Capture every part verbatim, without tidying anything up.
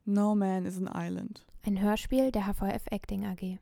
No Man is an Island. Ein Hörspiel der H V F Acting A G.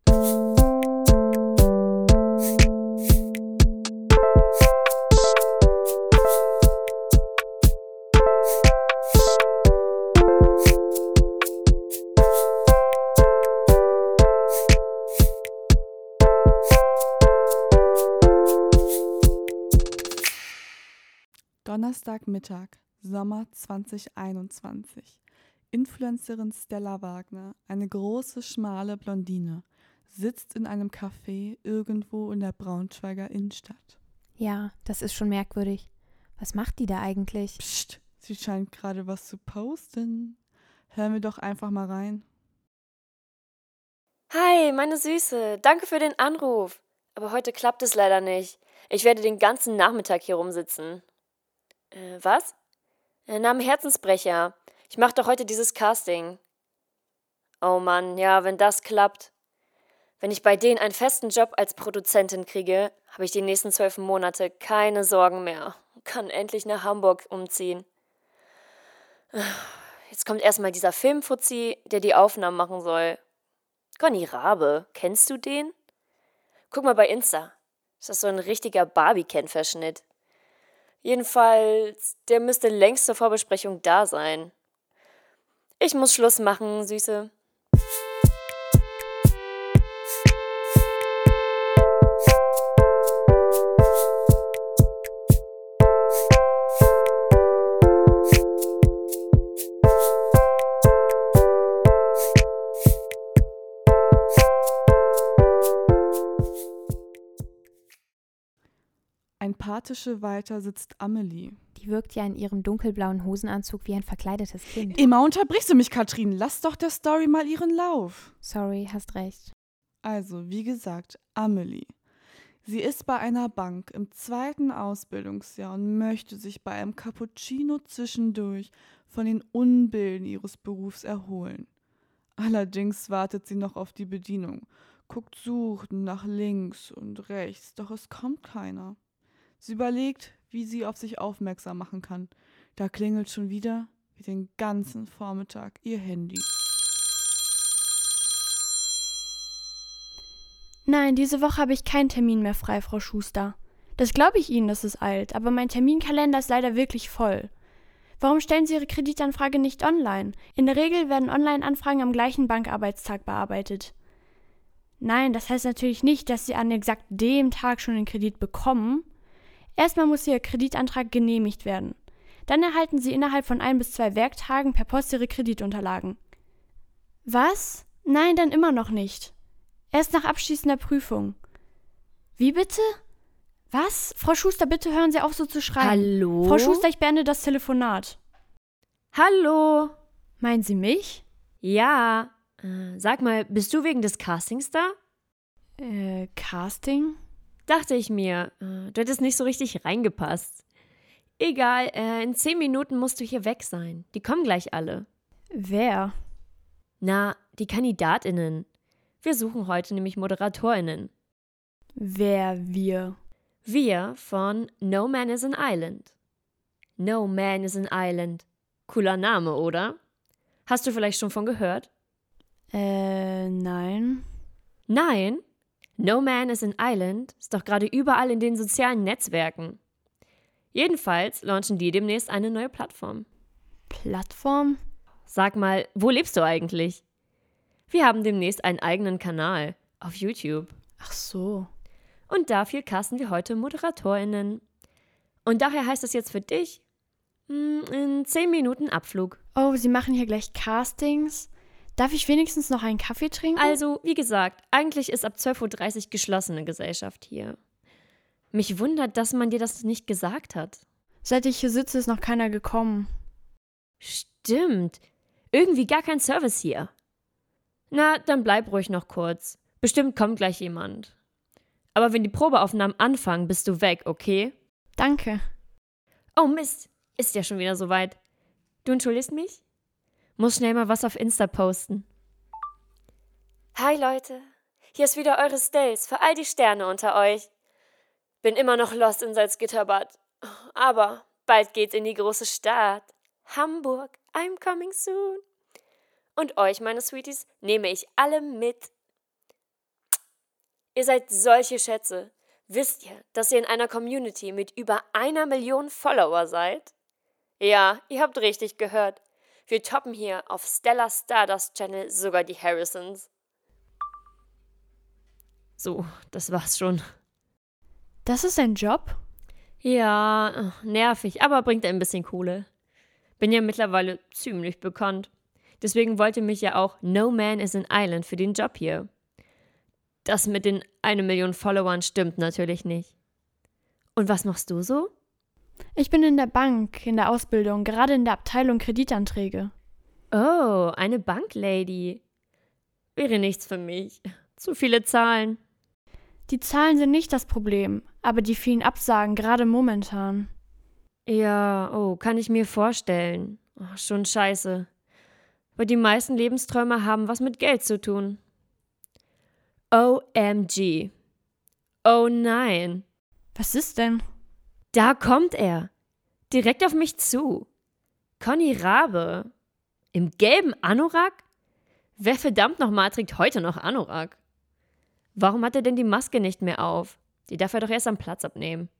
Donnerstagmittag, Sommer zwanzig einundzwanzig. Influencerin Stella Wagner, eine große, schmale Blondine, sitzt in einem Café irgendwo in der Braunschweiger Innenstadt. Ja, das ist schon merkwürdig. Was macht die da eigentlich? Psst, sie scheint gerade was zu posten. Hören wir doch einfach mal rein. Hi, meine Süße, danke für den Anruf. Aber heute klappt es leider nicht. Ich werde den ganzen Nachmittag hier rumsitzen. Äh, was? Äh, Name Herzensbrecher. Ich mache doch heute dieses Casting. Oh Mann, ja, wenn das klappt. Wenn ich bei denen einen festen Job als Produzentin kriege, habe ich die nächsten zwölf Monate keine Sorgen mehr. Kann endlich nach Hamburg umziehen. Jetzt kommt erstmal dieser Filmfuzzi, der die Aufnahmen machen soll. Conny Rabe, kennst du den? Guck mal bei Insta. Ist das so ein richtiger Barbie-Ken-Verschnitt? Jedenfalls, der müsste längst zur Vorbesprechung da sein. Ich muss Schluss machen, Süße. Ein paar Tische weiter sitzt Amelie. Die wirkt ja in ihrem dunkelblauen Hosenanzug wie ein verkleidetes Kind. Immer unterbrichst du mich, Katrin. Lass doch der Story mal ihren Lauf. Sorry, hast recht. Also, wie gesagt, Amelie. Sie ist bei einer Bank im zweiten Ausbildungsjahr und möchte sich bei einem Cappuccino zwischendurch von den Unbilden ihres Berufs erholen. Allerdings wartet sie noch auf die Bedienung, guckt suchend nach links und rechts, doch es kommt keiner. Sie überlegt, wie sie auf sich aufmerksam machen kann. Da klingelt schon wieder, wie den ganzen Vormittag, ihr Handy. Nein, diese Woche habe ich keinen Termin mehr frei, Frau Schuster. Das glaube ich Ihnen, dass es eilt, aber mein Terminkalender ist leider wirklich voll. Warum stellen Sie Ihre Kreditanfrage nicht online? In der Regel werden Online-Anfragen am gleichen Bankarbeitstag bearbeitet. Nein, das heißt natürlich nicht, dass Sie an exakt dem Tag schon den Kredit bekommen. Erstmal muss Ihr Kreditantrag genehmigt werden. Dann erhalten Sie innerhalb von ein bis zwei Werktagen per Post Ihre Kreditunterlagen. Was? Nein, dann immer noch nicht. Erst nach abschließender Prüfung. Wie bitte? Was? Frau Schuster, bitte hören Sie auf, so zu schreien. Hallo? Frau Schuster, ich beende das Telefonat. Hallo? Meinen Sie mich? Ja. Äh, sag mal, bist du wegen des Castings da? Äh, Casting? Dachte ich mir. Äh, du hättest nicht so richtig reingepasst. Egal, äh, in zehn Minuten musst du hier weg sein. Die kommen gleich alle. Wer? Na, die KandidatInnen. Wir suchen heute nämlich ModeratorInnen. Wer wir? Wir von No Man is an Island. No Man is an Island. Cooler Name, oder? Hast du vielleicht schon von gehört? Äh, nein. Nein? No Man is an Island ist doch gerade überall in den sozialen Netzwerken. Jedenfalls launchen die demnächst eine neue Plattform. Plattform? Sag mal, wo lebst du eigentlich? Wir haben demnächst einen eigenen Kanal auf YouTube. Ach so. Und dafür casten wir heute ModeratorInnen. Und daher heißt es jetzt für dich, in zehn Minuten Abflug. Oh, Sie machen hier gleich Castings? Darf ich wenigstens noch einen Kaffee trinken? Also, wie gesagt, eigentlich ist ab zwölf Uhr dreißig geschlossene Gesellschaft hier. Mich wundert, dass man dir das nicht gesagt hat. Seit ich hier sitze, ist noch keiner gekommen. Stimmt. Irgendwie gar kein Service hier. Na, dann bleib ruhig noch kurz. Bestimmt kommt gleich jemand. Aber wenn die Probeaufnahmen anfangen, bist du weg, okay? Danke. Oh Mist, ist ja schon wieder soweit. Du entschuldigst mich? Muss schnell mal was auf Insta posten. Hi Leute, hier ist wieder eure Stells für all die Sterne unter euch. Bin immer noch lost in Salzgitterbad. Aber bald geht's in die große Stadt. Hamburg, I'm coming soon. Und euch, meine Sweeties, nehme ich alle mit. Ihr seid solche Schätze. Wisst ihr, dass ihr in einer Community mit über einer Million Follower seid? Ja, ihr habt richtig gehört. Wir toppen hier auf Stella Stardust Channel sogar die Harrisons. So, das war's schon. Das ist ein Job? Ja, nervig, aber bringt ein bisschen Kohle. Bin ja mittlerweile ziemlich bekannt. Deswegen wollte mich ja auch No Man is an Island für den Job hier. Das mit den eine Million Followern stimmt natürlich nicht. Und was machst du so? Ich bin in der Bank, in der Ausbildung, gerade in der Abteilung Kreditanträge. Oh, eine Banklady. Wäre nichts für mich. Zu viele Zahlen. Die Zahlen sind nicht das Problem, aber die vielen Absagen, gerade momentan. Ja, oh, kann ich mir vorstellen. Oh, schon scheiße. Aber die meisten Lebensträume haben was mit Geld zu tun. O M G. Oh nein. Was ist denn? Da kommt er. Direkt auf mich zu. Conny Rabe. Im gelben Anorak? Wer verdammt nochmal trägt heute noch Anorak? Warum hat er denn die Maske nicht mehr auf? Die darf er doch erst am Platz abnehmen.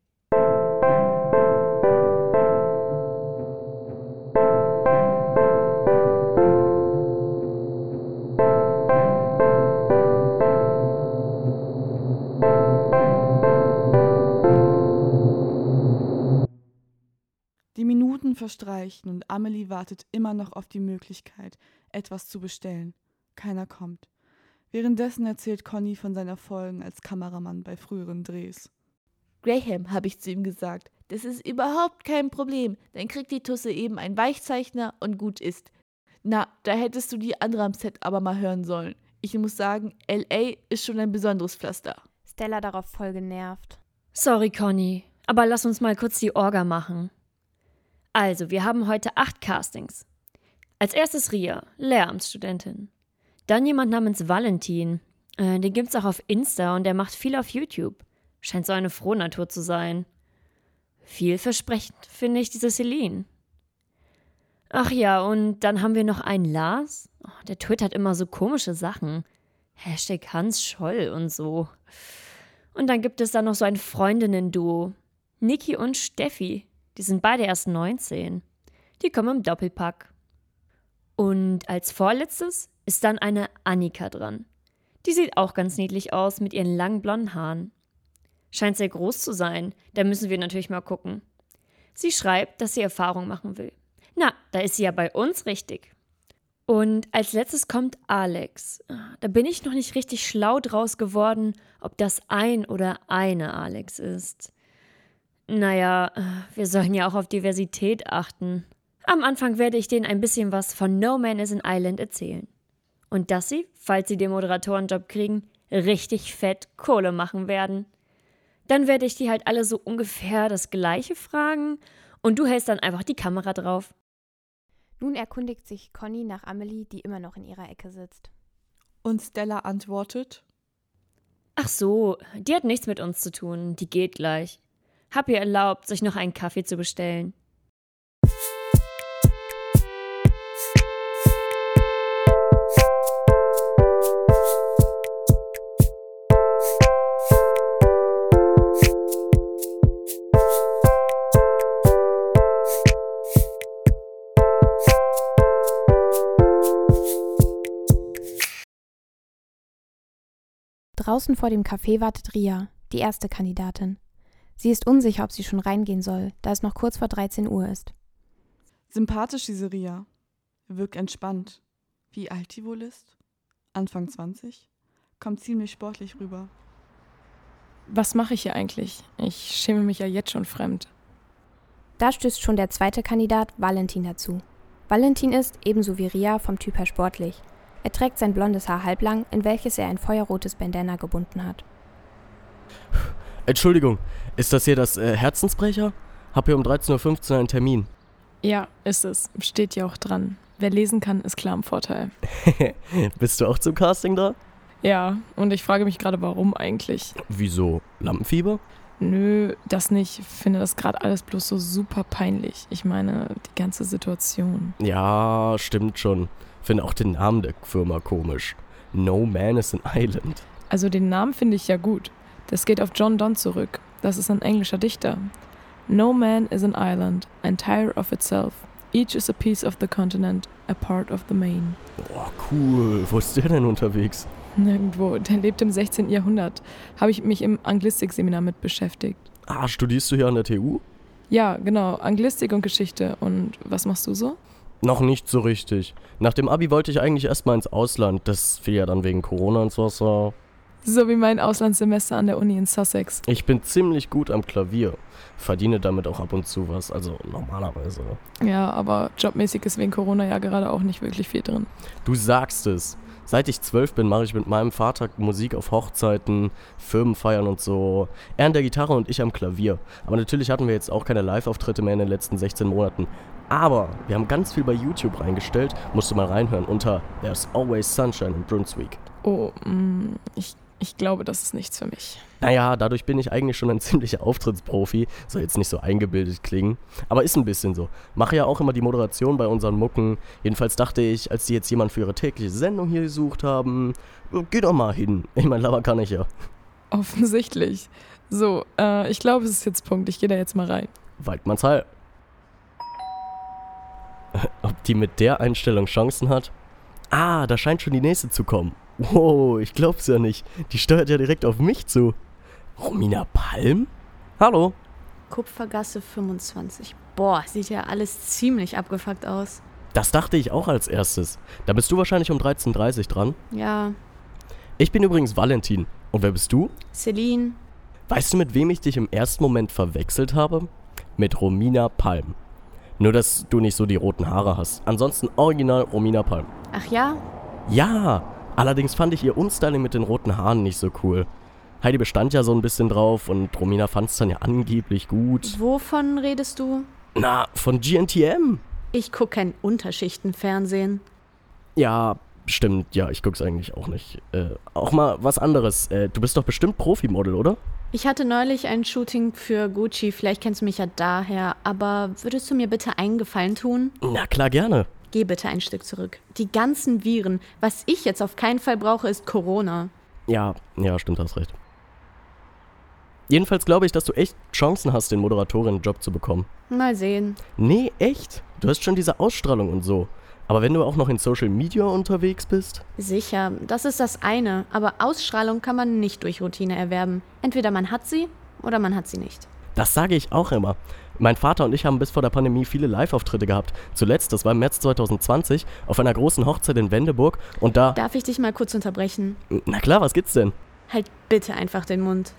Die Minuten verstreichen und Amelie wartet immer noch auf die Möglichkeit, etwas zu bestellen. Keiner kommt. Währenddessen erzählt Conny von seinen Erfolgen als Kameramann bei früheren Drehs. Graham, habe ich zu ihm gesagt, das ist überhaupt kein Problem. Dann kriegt die Tusse eben einen Weichzeichner und gut ist. Na, da hättest du die andere am Set aber mal hören sollen. Ich muss sagen, L A ist schon ein besonderes Pflaster. Stella darauf voll genervt. Sorry, Conny, aber lass uns mal kurz die Orga machen. Also, wir haben heute acht Castings. Als erstes Ria, Lehramtsstudentin. Dann jemand namens Valentin. Äh, den gibt's auch auf Insta und der macht viel auf YouTube. Scheint so eine Frohnatur zu sein. Vielversprechend finde ich diese Celine. Ach ja, und dann haben wir noch einen Lars. Oh, der twittert immer so komische Sachen. Hashtag Hans Scholl und so. Und dann gibt es da noch so ein Freundinnen-Duo. Niki und Steffi. Die sind beide erst neunzehn. Die kommen im Doppelpack. Und als vorletztes ist dann eine Annika dran. Die sieht auch ganz niedlich aus mit ihren langen blonden Haaren. Scheint sehr groß zu sein, da müssen wir natürlich mal gucken. Sie schreibt, dass sie Erfahrung machen will. Na, da ist sie ja bei uns richtig. Und als letztes kommt Alex. Da bin ich noch nicht richtig schlau draus geworden, ob das ein oder eine Alex ist. Naja, wir sollen ja auch auf Diversität achten. Am Anfang werde ich denen ein bisschen was von No Man is an Island erzählen. Und dass sie, falls sie den Moderatorenjob kriegen, richtig fett Kohle machen werden. Dann werde ich die halt alle so ungefähr das Gleiche fragen und du hältst dann einfach die Kamera drauf. Nun erkundigt sich Conny nach Amelie, die immer noch in ihrer Ecke sitzt. Und Stella antwortet: Ach so, die hat nichts mit uns zu tun, die geht gleich. Hab ihr erlaubt, sich noch einen Kaffee zu bestellen. Draußen vor dem Café wartet Ria, die erste Kandidatin. Sie ist unsicher, ob sie schon reingehen soll, da es noch kurz vor dreizehn Uhr ist. Sympathisch, diese Ria. Wirkt entspannt. Wie alt die wohl ist? Anfang zwanzig? Kommt ziemlich sportlich rüber. Was mache ich hier eigentlich? Ich schäme mich ja jetzt schon fremd. Da stößt schon der zweite Kandidat, Valentin, dazu. Valentin ist, ebenso wie Ria, vom Typ her sportlich. Er trägt sein blondes Haar halblang, in welches er ein feuerrotes Bandana gebunden hat. Entschuldigung, ist das hier das äh, Herzensbrecher? Hab hier um dreizehn Uhr fünfzehn einen Termin. Ja, ist es. Steht ja auch dran. Wer lesen kann, ist klar im Vorteil. Bist du auch zum Casting da? Ja, und ich frage mich gerade, warum eigentlich? Wieso? Lampenfieber? Nö, das nicht. Ich finde das gerade alles bloß so super peinlich. Ich meine, die ganze Situation. Ja, stimmt schon. Finde auch den Namen der Firma komisch. No Man is an Island. Also den Namen finde ich ja gut. Das geht auf John Donne zurück. Das ist ein englischer Dichter. No man is an island, entire of itself. Each is a piece of the continent, a part of the main. Boah, cool. Wo ist der denn unterwegs? Nirgendwo. Der lebt im sechzehnten Jahrhundert. Habe ich mich im Anglistik-Seminar mit beschäftigt. Ah, studierst du hier an der T U? Ja, genau. Anglistik und Geschichte. Und was machst du so? Noch nicht so richtig. Nach dem Abi wollte ich eigentlich erstmal ins Ausland. Das fiel ja dann wegen Corona ins Wasser. So wie mein Auslandssemester an der Uni in Sussex. Ich bin ziemlich gut am Klavier. Verdiene damit auch ab und zu was, also normalerweise. Ja, aber jobmäßig ist wegen Corona ja gerade auch nicht wirklich viel drin. Du sagst es. Seit ich zwölf bin, mache ich mit meinem Vater Musik auf Hochzeiten, Firmenfeiern und so. Er an der Gitarre und ich am Klavier. Aber natürlich hatten wir jetzt auch keine Live-Auftritte mehr in den letzten sechzehn Monaten. Aber wir haben ganz viel bei YouTube reingestellt. Musst du mal reinhören unter There's Always Sunshine in Brunswick. Oh, mh, ich, ich glaube, das ist nichts für mich. Naja, dadurch bin ich eigentlich schon ein ziemlicher Auftrittsprofi. Soll jetzt nicht so eingebildet klingen. Aber ist ein bisschen so. Mache ja auch immer die Moderation bei unseren Mucken. Jedenfalls dachte ich, als die jetzt jemanden für ihre tägliche Sendung hier gesucht haben, geh doch mal hin. Ich meine, Lava kann ich ja. Offensichtlich. So, äh, ich glaube, es ist jetzt Punkt. Ich gehe da jetzt mal rein. Waldmanns Heil. Ob die mit der Einstellung Chancen hat? Ah, da scheint schon die nächste zu kommen. Wow, ich glaub's ja nicht. Die steuert ja direkt auf mich zu. Romina Palm? Hallo? Kupfergasse fünfundzwanzig. Boah, sieht ja alles ziemlich abgefuckt aus. Das dachte ich auch als erstes. Da bist du wahrscheinlich um dreizehn Uhr dreißig dran. Ja. Ich bin übrigens Valentin. Und wer bist du? Celine. Weißt du, mit wem ich dich im ersten Moment verwechselt habe? Mit Romina Palm. Nur, dass du nicht so die roten Haare hast. Ansonsten original Romina Palm. Ach ja? Ja, allerdings fand ich ihr Umstyling mit den roten Haaren nicht so cool. Heidi bestand ja so ein bisschen drauf und Romina fand's dann ja angeblich gut. Wovon redest du? Na, von G N T M. Ich guck kein Unterschichtenfernsehen. Ja, stimmt. Ja, ich guck's eigentlich auch nicht. Äh, auch mal was anderes. Äh, du bist doch bestimmt Profimodel, oder? Ich hatte neulich ein Shooting für Gucci, vielleicht kennst du mich ja daher, aber würdest du mir bitte einen Gefallen tun? Na klar, gerne. Geh bitte ein Stück zurück. Die ganzen Viren, was ich jetzt auf keinen Fall brauche, ist Corona. Ja, ja, stimmt, hast recht. Jedenfalls glaube ich, dass du echt Chancen hast, den Moderatorinnenjob zu bekommen. Mal sehen. Nee, echt? Du hast schon diese Ausstrahlung und so. Aber wenn du auch noch in Social Media unterwegs bist? Sicher, das ist das eine. Aber Ausstrahlung kann man nicht durch Routine erwerben. Entweder man hat sie oder man hat sie nicht. Das sage ich auch immer. Mein Vater und ich haben bis vor der Pandemie viele Live-Auftritte gehabt. Zuletzt, das war im März zwanzig zwanzig, auf einer großen Hochzeit in Wendeburg. Und da... Darf ich dich mal kurz unterbrechen? Na klar, was gibt's denn? Halt bitte einfach den Mund.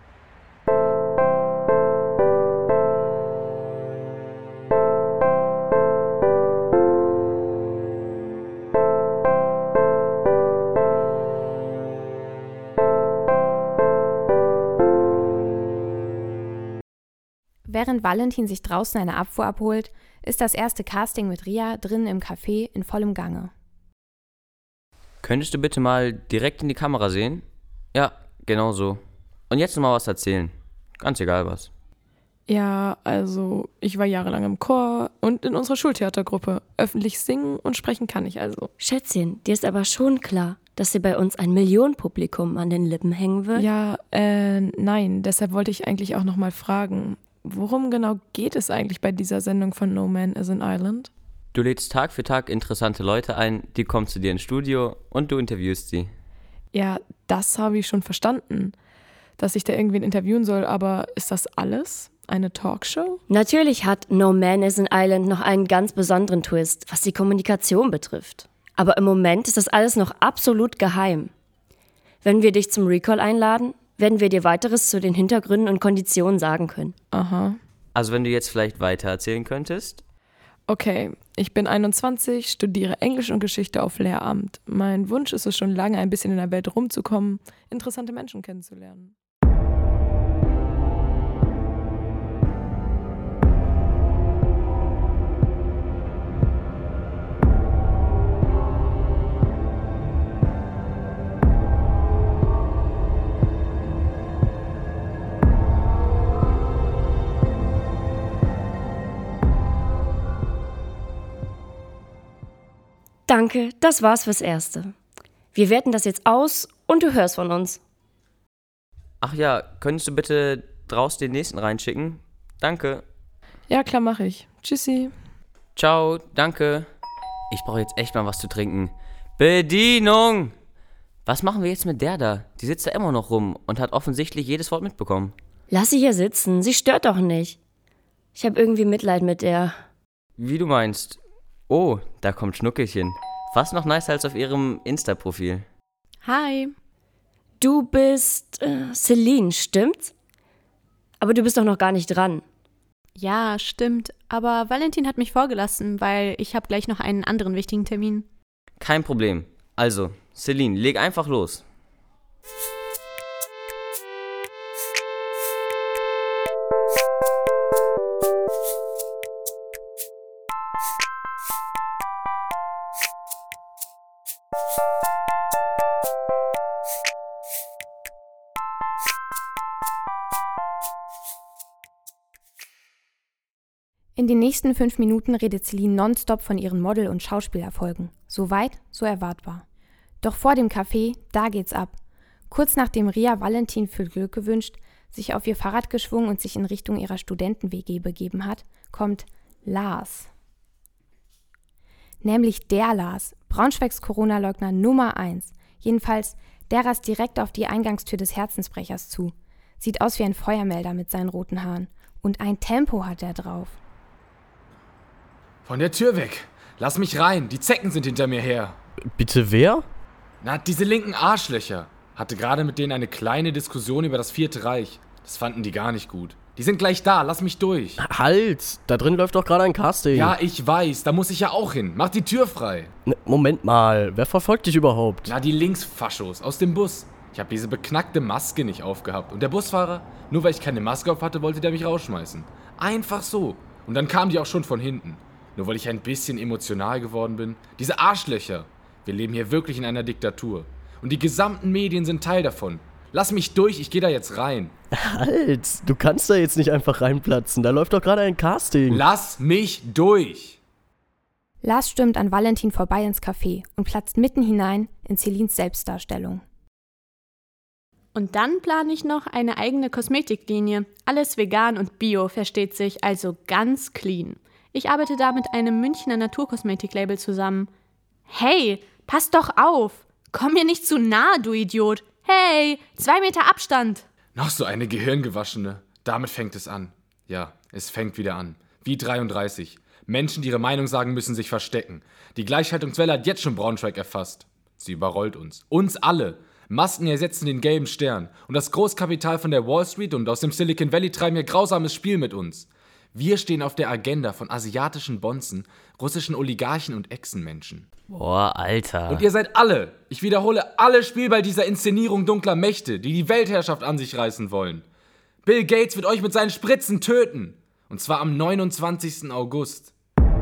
Während Valentin sich draußen eine Abfuhr abholt, ist das erste Casting mit Ria drinnen im Café in vollem Gange. Könntest du bitte mal direkt in die Kamera sehen? Ja, genau so. Und jetzt noch mal was erzählen. Ganz egal was. Ja, also ich war jahrelang im Chor und in unserer Schultheatergruppe. Öffentlich singen und sprechen kann ich also. Schätzchen, dir ist aber schon klar, dass dir bei uns ein Millionenpublikum an den Lippen hängen wird? Ja, äh, nein. Deshalb wollte ich eigentlich auch noch mal fragen, worum genau geht es eigentlich bei dieser Sendung von No Man is an Island? Du lädst Tag für Tag interessante Leute ein, die kommen zu dir ins Studio und du interviewst sie. Ja, das habe ich schon verstanden, dass ich da irgendwen interviewen soll, aber ist das alles? Eine Talkshow? Natürlich hat No Man is an Island noch einen ganz besonderen Twist, was die Kommunikation betrifft. Aber im Moment ist das alles noch absolut geheim. Wenn wir dich zum Recall einladen, werden wir dir weiteres zu den Hintergründen und Konditionen sagen können. Aha. Also wenn du jetzt vielleicht weiter erzählen könntest? Okay, ich bin einundzwanzig, studiere Englisch und Geschichte auf Lehramt. Mein Wunsch ist es schon lange, ein bisschen in der Welt rumzukommen, interessante Menschen kennenzulernen. Danke, das war's fürs Erste. Wir werten das jetzt aus und du hörst von uns. Ach ja, könntest du bitte draußen den nächsten reinschicken? Danke. Ja, klar, mache ich. Tschüssi. Ciao, danke. Ich brauche jetzt echt mal was zu trinken. Bedienung! Was machen wir jetzt mit der da? Die sitzt da immer noch rum und hat offensichtlich jedes Wort mitbekommen. Lass sie hier sitzen, sie stört doch nicht. Ich habe irgendwie Mitleid mit der. Wie du meinst. Oh, da kommt Schnuckelchen. Fast noch nicer als auf ihrem Insta-Profil. Hi. Du bist äh, Celine, stimmt's? Aber du bist doch noch gar nicht dran. Ja, stimmt. Aber Valentin hat mich vorgelassen, weil ich habe gleich noch einen anderen wichtigen Termin. Kein Problem. Also, Celine, leg einfach los. In den nächsten fünf Minuten redet Celine nonstop von ihren Model- und Schauspielerfolgen. So weit, so erwartbar. Doch vor dem Café, da geht's ab. Kurz nachdem Ria Valentin viel Glück gewünscht, sich auf ihr Fahrrad geschwungen und sich in Richtung ihrer Studenten-W G begeben hat, kommt Lars. Nämlich der Lars, Braunschweigs Corona-Leugner Nummer eins. Jedenfalls, der rast direkt auf die Eingangstür des Herzensbrechers zu. Sieht aus wie ein Feuermelder mit seinen roten Haaren. Und ein Tempo hat er drauf. Von der Tür weg! Lass mich rein! Die Zecken sind hinter mir her! Bitte wer? Na, diese linken Arschlöcher! Hatte gerade mit denen eine kleine Diskussion über das Vierte Reich. Das fanden die gar nicht gut. Die sind gleich da, lass mich durch! Halt! Da drin läuft doch gerade ein Casting. Ja, ich weiß, da muss ich ja auch hin. Mach die Tür frei! Ne, Moment mal, wer verfolgt dich überhaupt? Na, die Linksfaschos aus dem Bus. Ich habe diese beknackte Maske nicht aufgehabt. Und der Busfahrer, nur weil ich keine Maske auf hatte, wollte der mich rausschmeißen. Einfach so. Und dann kamen die auch schon von hinten. Nur weil ich ein bisschen emotional geworden bin. Diese Arschlöcher. Wir leben hier wirklich in einer Diktatur. Und die gesamten Medien sind Teil davon. Lass mich durch, ich gehe da jetzt rein. Halt, du kannst da jetzt nicht einfach reinplatzen. Da läuft doch gerade ein Casting. Lass mich durch! Lars stürmt an Valentin vorbei ins Café und platzt mitten hinein in Celines Selbstdarstellung. Und dann plane ich noch eine eigene Kosmetiklinie. Alles vegan und bio, versteht sich, also ganz clean. Ich arbeite da mit einem Münchner Naturkosmetiklabel zusammen. Hey, pass doch auf! Komm mir nicht zu nah, du Idiot! Hey, zwei Meter Abstand! Noch so eine Gehirngewaschene. Damit fängt es an. Ja, es fängt wieder an. Wie dreiunddreißig. Menschen, die ihre Meinung sagen, müssen sich verstecken. Die Gleichschaltungswelle hat jetzt schon Braunschweig erfasst. Sie überrollt uns. Uns alle. Masken ersetzen den gelben Stern. Und das Großkapital von der Wall Street und aus dem Silicon Valley treiben ihr grausames Spiel mit uns. Wir stehen auf der Agenda von asiatischen Bonzen, russischen Oligarchen und Echsenmenschen. Boah, Alter. Und ihr seid alle, ich wiederhole, alle Spielball dieser Inszenierung dunkler Mächte, die die Weltherrschaft an sich reißen wollen. Bill Gates wird euch mit seinen Spritzen töten. Und zwar am neunundzwanzigsten August.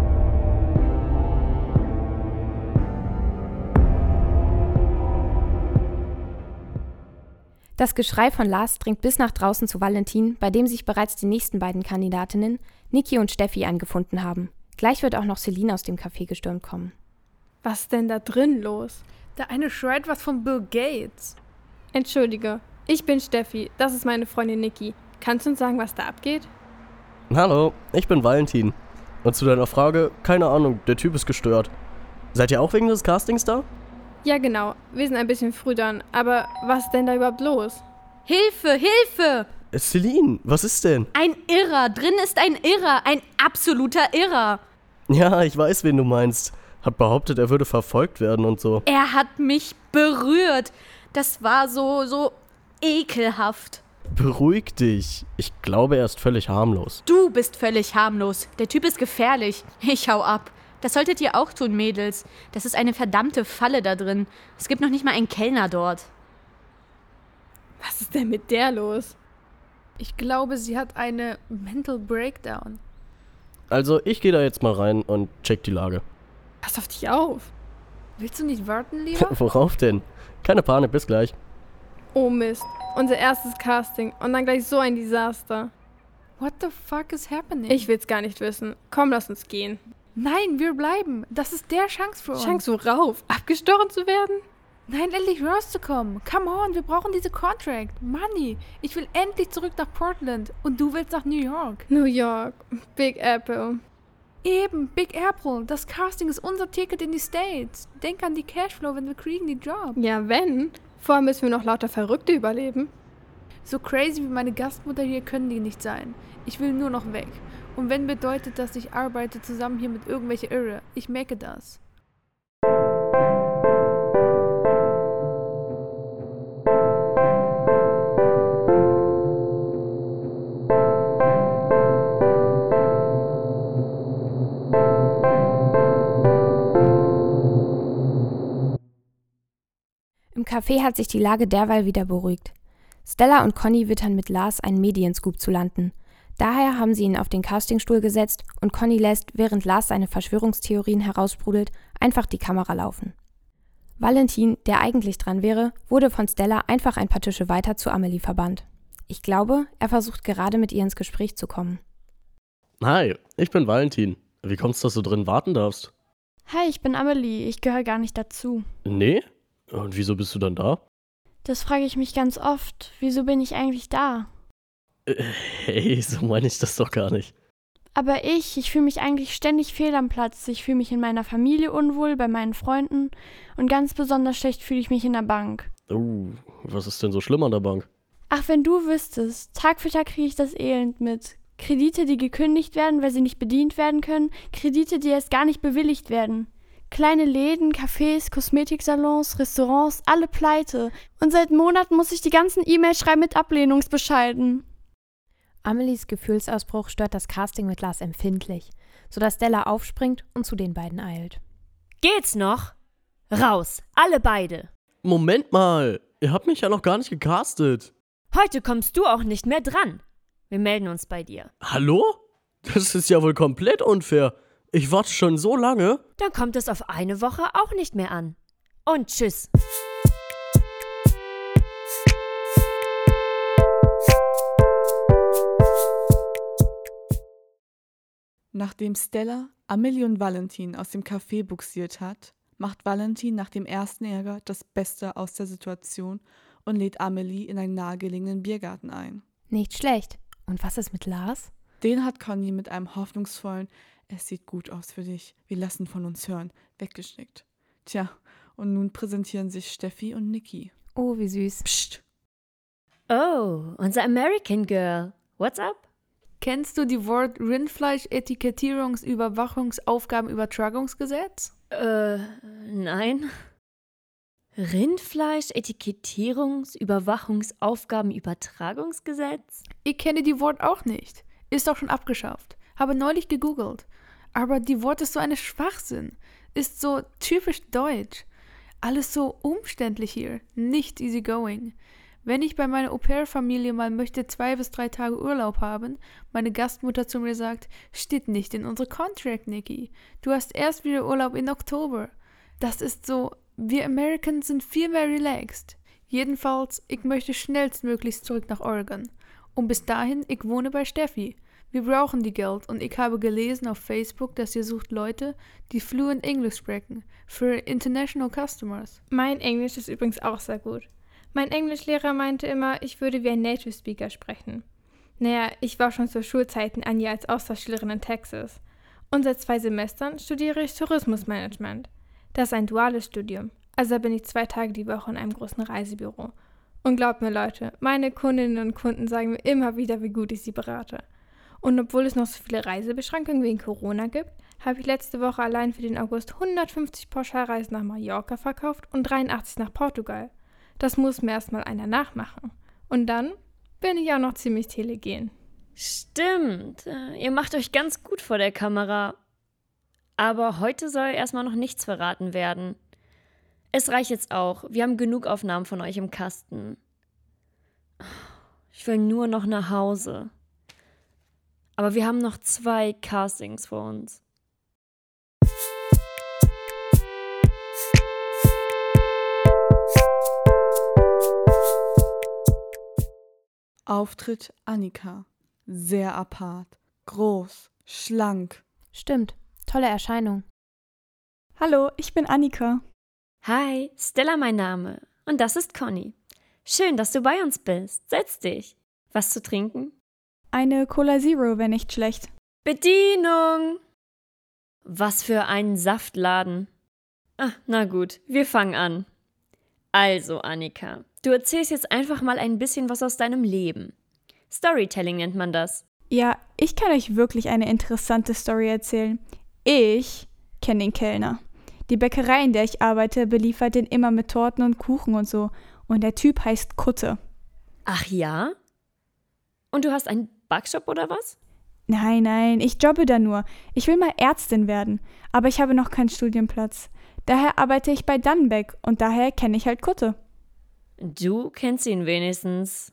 Das Geschrei von Lars dringt bis nach draußen zu Valentin, bei dem sich bereits die nächsten beiden Kandidatinnen, Niki und Steffi, angefunden haben. Gleich wird auch noch Celine aus dem Café gestürmt kommen. Was ist denn da drin los? Der eine schreit was von Bill Gates. Entschuldige, ich bin Steffi, das ist meine Freundin Niki. Kannst du uns sagen, was da abgeht? Hallo, ich bin Valentin. Und zu deiner Frage, keine Ahnung, der Typ ist gestört. Seid ihr auch wegen des Castings da? Ja, genau. Wir sind ein bisschen früh dran. Aber was ist denn da überhaupt los? Hilfe, Hilfe! Celine, was ist denn? Ein Irrer. Drin ist ein Irrer. Ein absoluter Irrer. Ja, ich weiß, wen du meinst. Hat behauptet, er würde verfolgt werden und so. Er hat mich berührt. Das war so, so ekelhaft. Beruhig dich. Ich glaube, er ist völlig harmlos. Du bist völlig harmlos. Der Typ ist gefährlich. Ich hau ab. Das solltet ihr auch tun, Mädels. Das ist eine verdammte Falle da drin. Es gibt noch nicht mal einen Kellner dort. Was ist denn mit der los? Ich glaube, sie hat eine Mental Breakdown. Also, ich gehe da jetzt mal rein und check die Lage. Pass auf dich auf. Willst du nicht warten, lieber? Worauf denn? Keine Panik, bis gleich. Oh Mist, unser erstes Casting und dann gleich so ein Desaster. What the fuck is happening? Ich will's gar nicht wissen. Komm, lass uns gehen. Nein, wir bleiben. Das ist der Chance für uns. Chance worauf? Abgestochen zu werden? Nein, endlich rauszukommen. Come on, wir brauchen diese Contract. Money. Ich will endlich zurück nach Portland. Und du willst nach New York. New York. Big Apple. Eben, Big Apple. Das Casting ist unser Ticket in die States. Denk an die Cashflow, wenn wir kriegen die Job. Ja, wenn. Vorher müssen wir noch lauter Verrückte überleben. So crazy wie meine Gastmutter hier können die nicht sein. Ich will nur noch weg. Und wenn bedeutet, dass ich arbeite zusammen hier mit irgendwelche Irre. Ich merke das. Im Café hat sich die Lage derweil wieder beruhigt. Stella und Conny wittern mit Lars einen Medienscoop zu landen. Daher haben sie ihn auf den Castingstuhl gesetzt und Conny lässt, während Lars seine Verschwörungstheorien heraussprudelt, einfach die Kamera laufen. Valentin, der eigentlich dran wäre, wurde von Stella einfach ein paar Tische weiter zu Amelie verbannt. Ich glaube, er versucht gerade mit ihr ins Gespräch zu kommen. Hi, ich bin Valentin. Wie kommt's, dass du drin warten darfst? Hi, ich bin Amelie. Ich gehöre gar nicht dazu. Nee? Und wieso bist du dann da? Das frage ich mich ganz oft. Wieso bin ich eigentlich da? Äh, hey, so meine ich das doch gar nicht. Aber ich, ich fühle mich eigentlich ständig fehl am Platz. Ich fühle mich in meiner Familie unwohl, bei meinen Freunden und ganz besonders schlecht fühle ich mich in der Bank. Oh, was ist denn so schlimm an der Bank? Ach, wenn du wüsstest, Tag für Tag kriege ich das Elend mit. Kredite, die gekündigt werden, weil sie nicht bedient werden können. Kredite, die erst gar nicht bewilligt werden. Kleine Läden, Cafés, Kosmetiksalons, Restaurants, alle pleite. Und seit Monaten muss ich die ganzen E-Mails schreiben mit Ablehnungsbescheiden. Amelies Gefühlsausbruch stört das Casting mit Lars empfindlich, sodass Stella aufspringt und zu den beiden eilt. Geht's noch? Raus, alle beide. Moment mal, ihr habt mich ja noch gar nicht gecastet. Heute kommst du auch nicht mehr dran. Wir melden uns bei dir. Hallo? Das ist ja wohl komplett unfair. Ich warte schon so lange. Dann kommt es auf eine Woche auch nicht mehr an. Und tschüss. Nachdem Stella Amelie und Valentin aus dem Café buxiert hat, macht Valentin nach dem ersten Ärger das Beste aus der Situation und lädt Amelie in einen nahegelegenen Biergarten ein. Nicht schlecht. Und was ist mit Lars? Den hat Conny mit einem hoffnungsvollen „Es sieht gut aus für dich, wir lassen von uns hören" weggeschickt. Tja, und nun präsentieren sich Steffi und Niki. Oh, wie süß. Psst. Oh, unser American Girl. What's up? Kennst du die Wort Rindfleisch-Etikettierungsüberwachungsaufgabenübertragungsgesetz? Äh, nein. Rindfleisch-Etikettierungsüberwachungsaufgabenübertragungsgesetz? Ich kenne die Wort auch nicht. Ist doch schon abgeschafft. Habe neulich gegoogelt. Aber die Wort ist so eine Schwachsinn. Ist so typisch deutsch. Alles so umständlich hier. Nicht easygoing. Wenn ich bei meiner Au-pair-Familie mal möchte zwei bis drei Tage Urlaub haben, meine Gastmutter zu mir sagt, steht nicht in unserem Contract, Niki. Du hast erst wieder Urlaub in Oktober. Das ist so, wir Americans sind viel mehr relaxed. Jedenfalls, ich möchte schnellstmöglichst zurück nach Oregon. Und bis dahin, ich wohne bei Steffi. Wir brauchen die Geld und ich habe gelesen auf Facebook, dass ihr sucht Leute, die fluent English sprechen, für international customers. Mein Englisch ist übrigens auch sehr gut. Mein Englischlehrer meinte immer, ich würde wie ein Native Speaker sprechen. Naja, ich war schon zu Schulzeiten ein Jahr als Austauschschülerin in Texas. Und seit zwei Semestern studiere ich Tourismusmanagement. Das ist ein duales Studium, also bin ich zwei Tage die Woche in einem großen Reisebüro. Und glaubt mir Leute, meine Kundinnen und Kunden sagen mir immer wieder, wie gut ich sie berate. Und obwohl es noch so viele Reisebeschränkungen wegen Corona gibt, habe ich letzte Woche allein für den August hundertfünfzig Pauschalreisen nach Mallorca verkauft und dreiundachtzig nach Portugal. Das muss mir erstmal einer nachmachen. Und dann bin ich auch noch ziemlich telegen. Stimmt, ihr macht euch ganz gut vor der Kamera. Aber heute soll erstmal noch nichts verraten werden. Es reicht jetzt auch, wir haben genug Aufnahmen von euch im Kasten. Ich will nur noch nach Hause. Aber wir haben noch zwei Castings vor uns. Auftritt Annika. Sehr apart, groß, schlank. Stimmt, Tolle Erscheinung. Hallo, ich bin Annika. Hi, Stella mein Name. Und das ist Conny. Schön, dass du bei uns bist. Setz dich. Was zu trinken? Eine Cola Zero wäre nicht schlecht. Bedienung! Was für ein Saftladen. Ah, na gut, wir fangen an. Also, Annika, du erzählst jetzt einfach mal ein bisschen was aus deinem Leben. Storytelling nennt man das. Ja, ich kann euch wirklich eine interessante Story erzählen. Ich kenne den Kellner. Die Bäckerei, in der ich arbeite, beliefert den immer mit Torten und Kuchen und so. Und der Typ heißt Kutte. Ach ja? Und du hast einen Backshop oder was? Nein, nein, ich jobbe da nur. Ich will mal Ärztin werden, aber ich habe noch keinen Studienplatz. Daher arbeite ich bei Dannenbeck und daher kenne ich halt Kutte. Du kennst ihn wenigstens.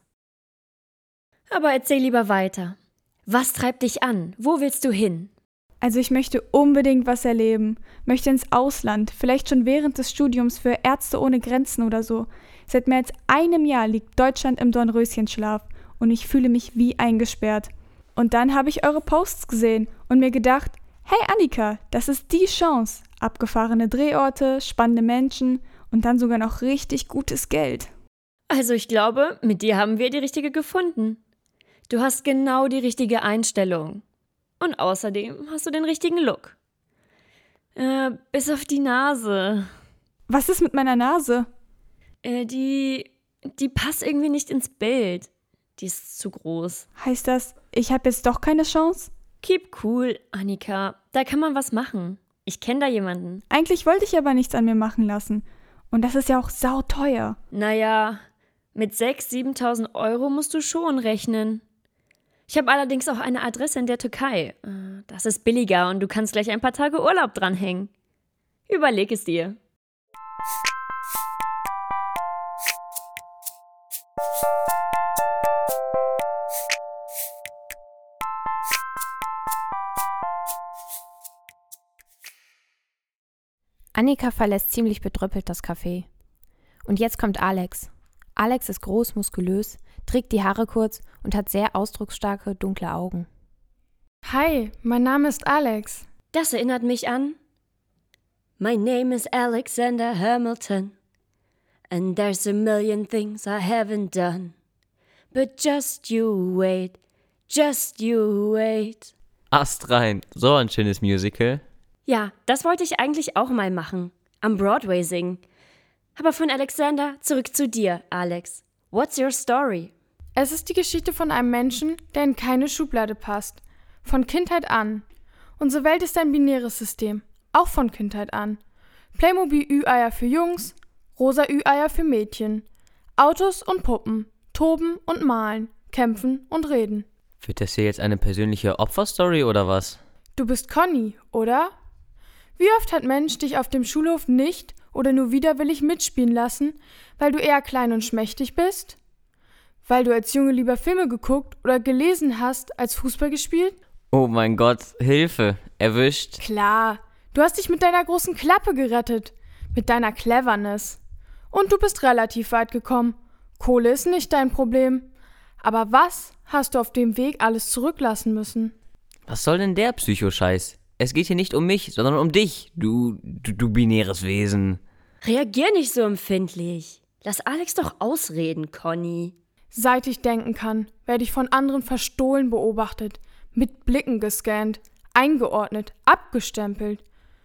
Aber erzähl lieber weiter. Was treibt dich an? Wo willst du hin? Also ich möchte unbedingt was erleben. Möchte ins Ausland, vielleicht schon während des Studiums für Ärzte ohne Grenzen oder so. Seit mehr als einem Jahr liegt Deutschland im Dornröschenschlaf und ich fühle mich wie eingesperrt. Und dann habe ich eure Posts gesehen und mir gedacht, hey Annika, das ist die Chance. Abgefahrene Drehorte, spannende Menschen und dann sogar noch richtig gutes Geld. Also ich glaube, mit dir haben wir die richtige gefunden. Du hast genau die richtige Einstellung. Und außerdem hast du den richtigen Look. Äh, bis auf die Nase. Was ist mit meiner Nase? Äh, die, die passt irgendwie nicht ins Bild. Die ist zu groß. Heißt das, ich habe jetzt doch keine Chance? Keep cool, Annika. Da kann man was machen. Ich kenne da jemanden. Eigentlich wollte ich aber nichts an mir machen lassen. Und das ist ja auch sauteuer. Naja, mit sechstausend, siebentausend Euro musst du schon rechnen. Ich habe allerdings auch eine Adresse in der Türkei. Das ist billiger und du kannst gleich ein paar Tage Urlaub dranhängen. Überleg es dir. Annika verlässt ziemlich bedröppelt das Café. Und jetzt kommt Alex. Alex ist groß, muskulös, trägt die Haare kurz und hat sehr ausdrucksstarke, dunkle Augen. Hi, mein Name ist Alex. Das erinnert mich an My name is Alexander Hamilton and there's a million things I haven't done. But just you wait, just you wait. Ast rein, so ein schönes Musical. Ja, das wollte ich eigentlich auch mal machen. Am Broadway singen. Aber von Alexander zurück zu dir, Alex. What's your story? Es ist die Geschichte von einem Menschen, der in keine Schublade passt. Von Kindheit an. Unsere Welt ist ein binäres System. Auch von Kindheit an. Playmobil-Ü-Eier für Jungs, rosa Ü-Eier für Mädchen. Autos und Puppen. Toben und malen. Kämpfen und reden. Wird das hier jetzt eine persönliche Opferstory oder was? Du bist Conny, oder? Wie oft hat Mensch dich auf dem Schulhof nicht oder nur widerwillig mitspielen lassen, weil du eher klein und schmächtig bist? Weil du als Junge lieber Filme geguckt oder gelesen hast, als Fußball gespielt? Oh mein Gott, Hilfe, erwischt. Klar, du hast dich mit deiner großen Klappe gerettet, mit deiner Cleverness. Und du bist relativ weit gekommen. Kohle ist nicht dein Problem. Aber was hast du auf dem Weg alles zurücklassen müssen? Was soll denn der Psychoscheiß? Es geht hier nicht um mich, sondern um dich, du, du, du binäres Wesen. Reagier nicht so empfindlich. Lass Alex doch ausreden, Conny. Seit ich denken kann, werde ich von anderen verstohlen beobachtet, mit Blicken gescannt, eingeordnet, abgestempelt.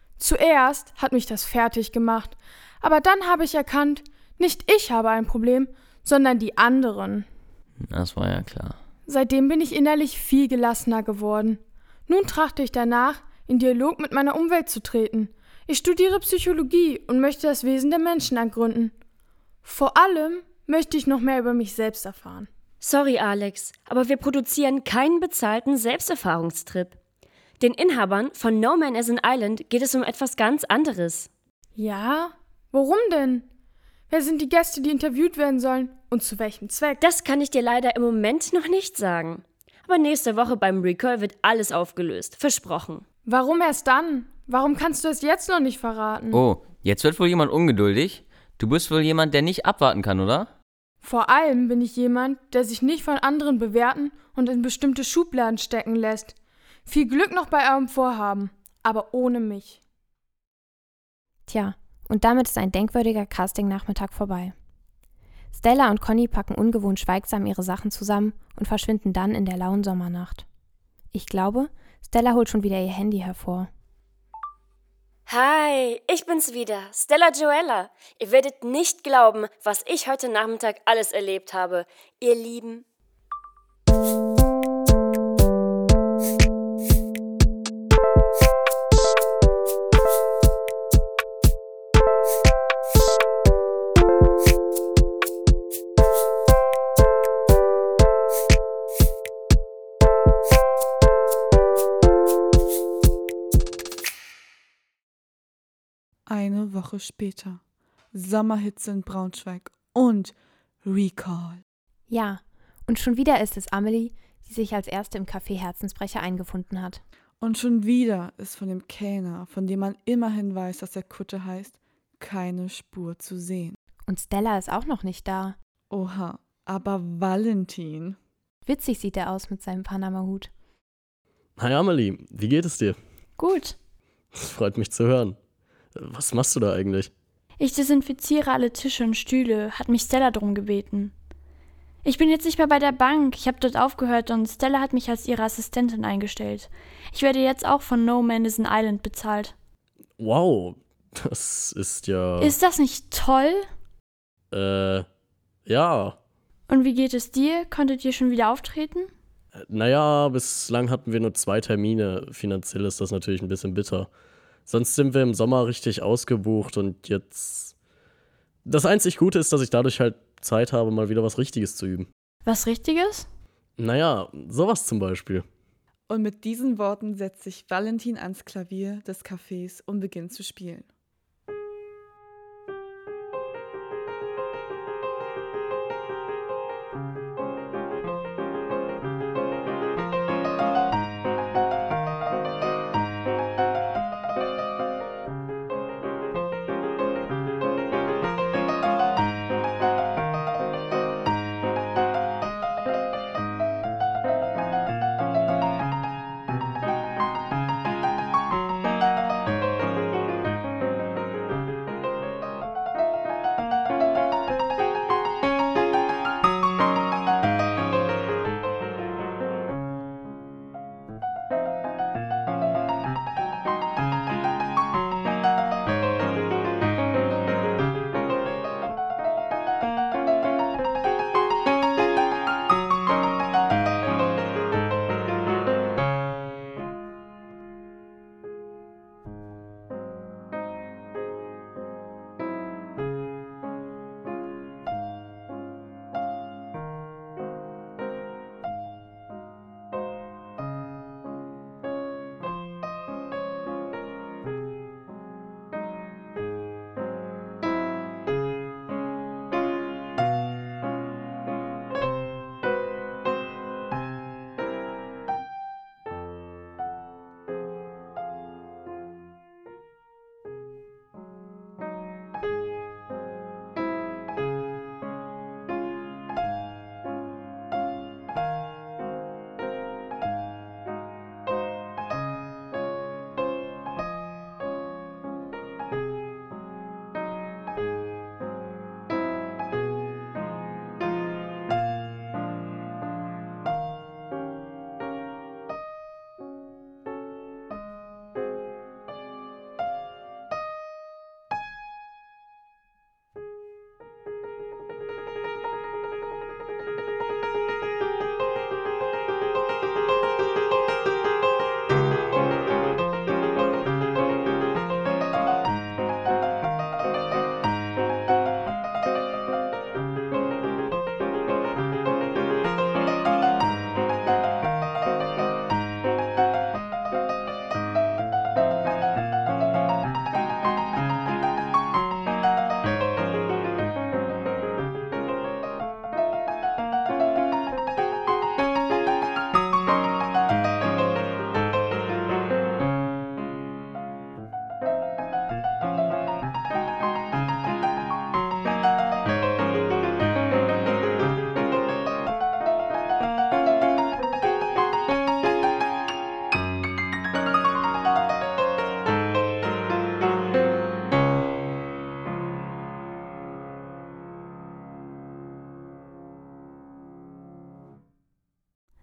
Zuerst hat mich das fertig gemacht, aber dann habe ich erkannt, nicht ich habe ein Problem, sondern die anderen. Das war ja klar. Seitdem bin ich innerlich viel gelassener geworden. Nun trachte ich danach, in Dialog mit meiner Umwelt zu treten. Ich studiere Psychologie und möchte das Wesen der Menschen ergründen. Vor allem möchte ich noch mehr über mich selbst erfahren. Sorry, Alex, aber wir produzieren keinen bezahlten Selbsterfahrungstrip. Den Inhabern von No Man is an Island geht es um etwas ganz anderes. Ja? Worum denn? Wer sind die Gäste, die interviewt werden sollen und zu welchem Zweck? Das kann ich dir leider im Moment noch nicht sagen. Aber nächste Woche beim Recall wird alles aufgelöst. Versprochen. Warum erst dann? Warum kannst du es jetzt noch nicht verraten? Oh, jetzt wird wohl jemand ungeduldig. Du bist wohl jemand, der nicht abwarten kann, oder? Vor allem bin ich jemand, der sich nicht von anderen bewerten und in bestimmte Schubladen stecken lässt. Viel Glück noch bei eurem Vorhaben. aber ohne mich. Tja, und damit ist ein denkwürdiger Casting-Nachmittag vorbei. Stella und Conny packen ungewohnt schweigsam ihre Sachen zusammen und verschwinden dann in der lauen Sommernacht. Ich glaube, Stella holt schon wieder ihr Handy hervor. Hi, ich bin's wieder, Stella Joella. Ihr werdet nicht glauben, was ich heute Nachmittag alles erlebt habe, ihr Lieben. Eine Woche später. Sommerhitze in Braunschweig und Recall. Ja, und schon wieder ist es Amelie, die sich als Erste im Café Herzensbrecher eingefunden hat. Und schon wieder ist von dem Kellner, von dem man immerhin weiß, dass er Kutte heißt, keine Spur zu sehen. Und Stella ist auch noch nicht da. Oha, aber Valentin. Witzig sieht er aus mit seinem Panama-Hut. Hi Amelie, wie geht es dir? Gut. Das freut mich zu hören. Was machst du da eigentlich? Ich desinfiziere alle Tische und Stühle, hat mich Stella drum gebeten. Ich bin jetzt nicht mehr bei der Bank, ich habe dort aufgehört und Stella hat mich als ihre Assistentin eingestellt. Ich werde jetzt auch von No Man is an Island bezahlt. Wow, das ist ja... Ist das nicht toll? Äh, ja. Und wie geht es dir? Konntet ihr schon wieder auftreten? Naja, bislang hatten wir nur zwei Termine. Finanziell ist das natürlich ein bisschen bitter. Sonst sind wir im Sommer richtig ausgebucht und jetzt... Das einzig Gute ist, dass ich dadurch halt Zeit habe, mal wieder was Richtiges zu üben. Was Richtiges? Naja, sowas zum Beispiel. Und mit diesen Worten setzt sich Valentin ans Klavier des Cafés und beginnt zu spielen.